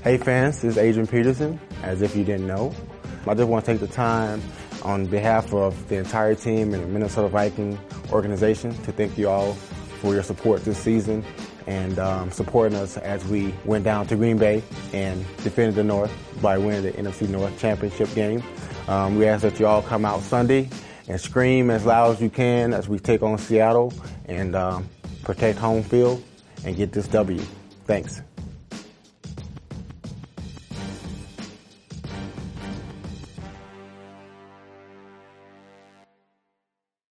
Hey fans, this is Adrian Peterson, as if you didn't know. I just want to take the time on behalf of the entire team and the Minnesota Vikings organization to thank you all for your support this season and supporting us as we went down to Green Bay and defended the North by winning the NFC North Championship game. We ask that you all come out Sunday and scream as loud as you can as we take on Seattle and protect home field and get this W. Thanks.